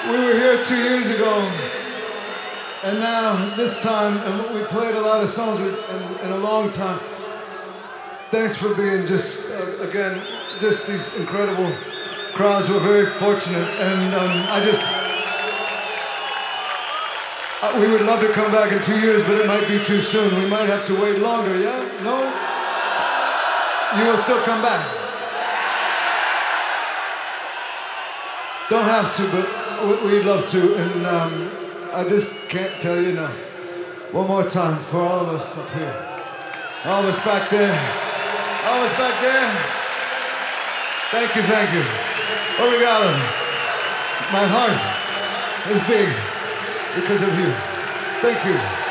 We were here 2 years ago, and now this time, and we played a lot of songs in a long time. Thanks for being just, again, just these incredible crowds. We're very fortunate, and we would love to come back in 2 years, but it might be too soon. We might have to wait longer, yeah? No? You will still come back? Don't have to, but we'd love to, and I just can't tell you enough. One more time for all of us up here. All of us back there. All of us back there. Thank you, thank you. Obrigado. My heart is big because of you. Thank you.